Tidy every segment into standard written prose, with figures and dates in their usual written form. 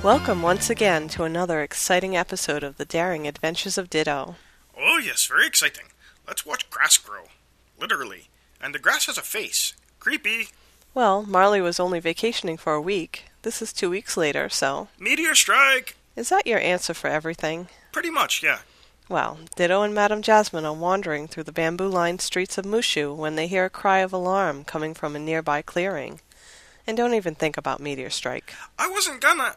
Welcome once again to another exciting episode of the Daring Adventures of Ditto. Oh yes, very exciting. Let's watch grass grow. Literally. And the grass has a face. Creepy. Well, Marley was only vacationing for a week. This is 2 weeks later, so... Meteor strike! Is that your answer for everything? Pretty much, yeah. Well, Ditto and Madame Jasmine are wandering through the bamboo-lined streets of Mushu when they hear a cry of alarm coming from a nearby clearing. And don't even think about meteor strike. I wasn't gonna...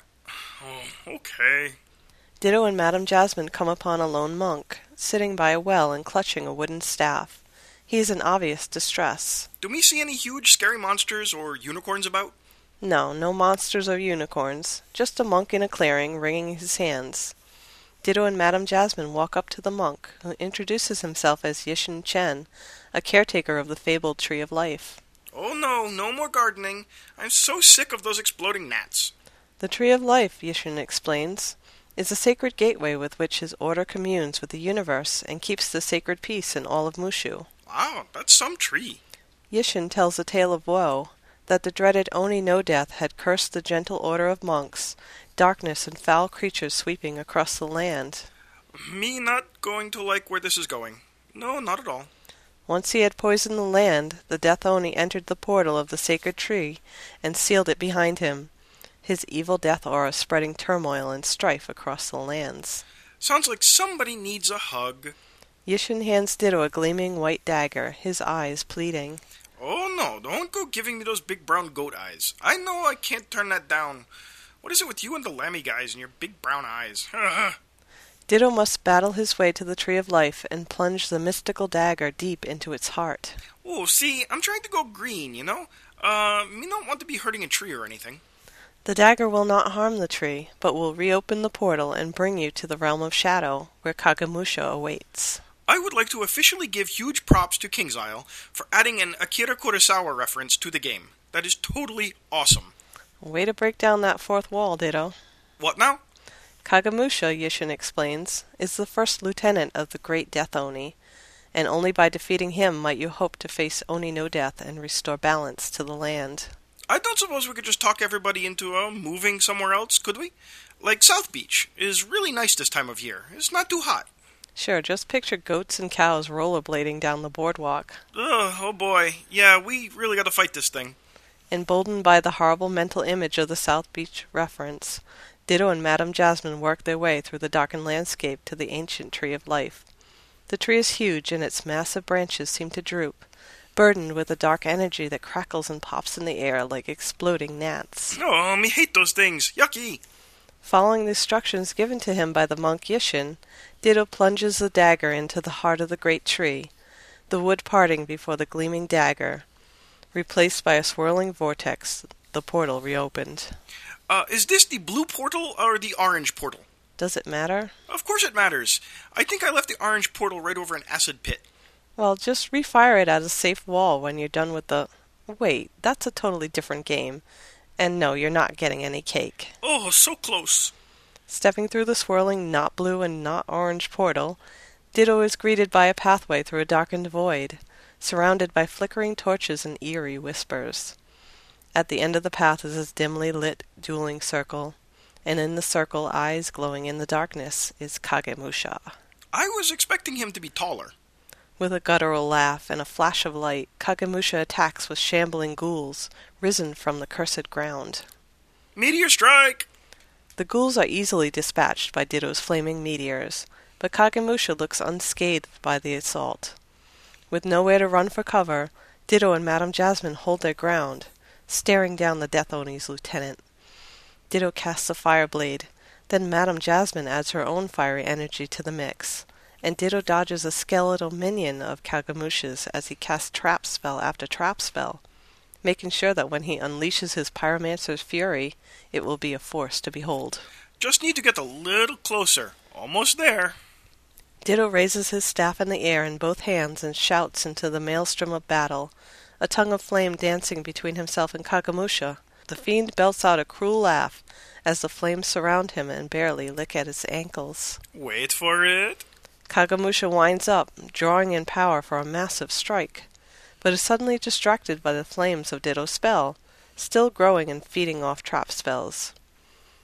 Oh, okay. Ditto and Madame Jasmine come upon a lone monk, sitting by a well and clutching a wooden staff. He is in obvious distress. Do we see any huge scary monsters or unicorns about? No monsters or unicorns. Just a monk in a clearing, wringing his hands. Ditto and Madame Jasmine walk up to the monk, who introduces himself as Yishin Chen, a caretaker of the fabled Tree of Life. Oh no more gardening. I'm so sick of those exploding gnats. The Tree of Life, Yishin explains, is a sacred gateway with which his order communes with the universe and keeps the sacred peace in all of Mushu. Wow, that's some tree. Yishin tells a tale of woe, that the dreaded Oni no Death had cursed the gentle order of monks, darkness and foul creatures sweeping across the land. Me not going to like where this is going. No, not at all. Once he had poisoned the land, the Death Oni entered the portal of the sacred tree and sealed it behind him, his evil death aura spreading turmoil and strife across the lands. Sounds like somebody needs a hug. Yishin hands Ditto a gleaming white dagger, his eyes pleading. Oh no, don't go giving me those big brown goat eyes. I know I can't turn that down. What is it with you and the Lammy guys and your big brown eyes? Ditto must battle his way to the Tree of Life and plunge the mystical dagger deep into its heart. Oh, see, I'm trying to go green, you know? Me don't want to be hurting a tree or anything. The dagger will not harm the tree, but will reopen the portal and bring you to the realm of shadow, where Kagemusha awaits. I would like to officially give huge props to KingsIsle for adding an Akira Kurosawa reference to the game. That is totally awesome. Way to break down that fourth wall, Ditto. What now? Kagemusha, Yishin explains, is the first lieutenant of the Great Death Oni, and only by defeating him might you hope to face Oni no Death and restore balance to the land. I don't suppose we could just talk everybody into moving somewhere else, could we? Like South Beach is really nice this time of year. It's not too hot. Sure, just picture goats and cows rollerblading down the boardwalk. Ugh, oh boy. Yeah, we really gotta fight this thing. Emboldened by the horrible mental image of the South Beach reference, Ditto and Madame Jasmine work their way through the darkened landscape to the ancient Tree of Life. The tree is huge, and its massive branches seem to droop, burdened with a dark energy that crackles and pops in the air like exploding gnats. Oh, me hate those things. Yucky. Following the instructions given to him by the monk Yishin, Ditto plunges the dagger into the heart of the great tree, the wood parting before the gleaming dagger. Replaced by a swirling vortex, the portal reopened. Is this the blue portal or the orange portal? Does it matter? Of course it matters. I think I left the orange portal right over an acid pit. Well, just refire it at a safe wall when you're done with the... Wait, that's a totally different game. And no, you're not getting any cake. Oh, so close. Stepping through the swirling not blue and not orange portal, Ditto is greeted by a pathway through a darkened void, surrounded by flickering torches and eerie whispers. At the end of the path is a dimly lit dueling circle, and in the circle, eyes glowing in the darkness, is Kagemusha. I was expecting him to be taller. With a guttural laugh and a flash of light, Kagemusha attacks with shambling ghouls, risen from the cursed ground. Meteor strike! The ghouls are easily dispatched by Ditto's flaming meteors, but Kagemusha looks unscathed by the assault. With nowhere to run for cover, Ditto and Madame Jasmine hold their ground, staring down the Death Oni's lieutenant. Ditto casts a fire blade, then Madame Jasmine adds her own fiery energy to the mix, and Ditto dodges a skeletal minion of Kagemusha's as he casts trap spell after trap spell, making sure that when he unleashes his pyromancer's fury, it will be a force to behold. Just need to get a little closer. Almost there. Ditto raises his staff in the air in both hands and shouts into the maelstrom of battle, a tongue of flame dancing between himself and Kagemusha. The fiend belts out a cruel laugh as the flames surround him and barely lick at his ankles. Wait for it. Kagemusha winds up, drawing in power for a massive strike, but is suddenly distracted by the flames of Ditto's spell, still growing and feeding off trap spells.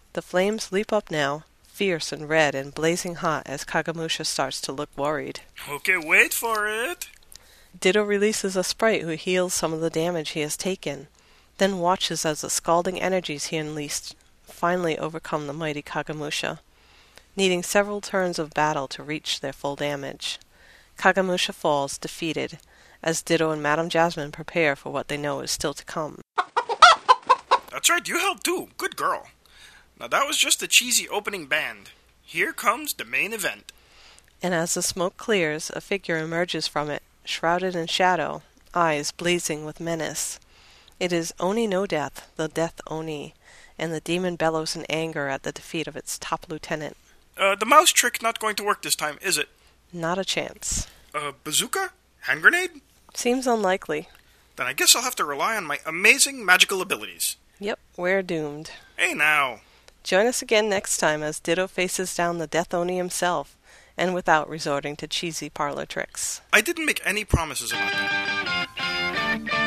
The flames leap up now, fierce and red and blazing hot as Kagemusha starts to look worried. Okay, wait for it. Ditto releases a sprite who heals some of the damage he has taken, then watches as the scalding energies he unleashed finally overcome the mighty Kagemusha, needing several turns of battle to reach their full damage. Kagemusha falls, defeated, as Ditto and Madame Jasmine prepare for what they know is still to come. That's right, you helped too. Good girl. Now that was just the cheesy opening band. Here comes the main event. And as the smoke clears, a figure emerges from it, shrouded in shadow, eyes blazing with menace. It is Oni no Death, the Death Oni, and the demon bellows in anger at the defeat of its top lieutenant. The mouse trick not going to work this time, is it? Not a chance. Bazooka? Hand grenade? Seems unlikely. Then I guess I'll have to rely on my amazing magical abilities. Yep, we're doomed. Hey now. Join us again next time as Ditto faces down the Death Oni himself, and without resorting to cheesy parlor tricks. I didn't make any promises about that.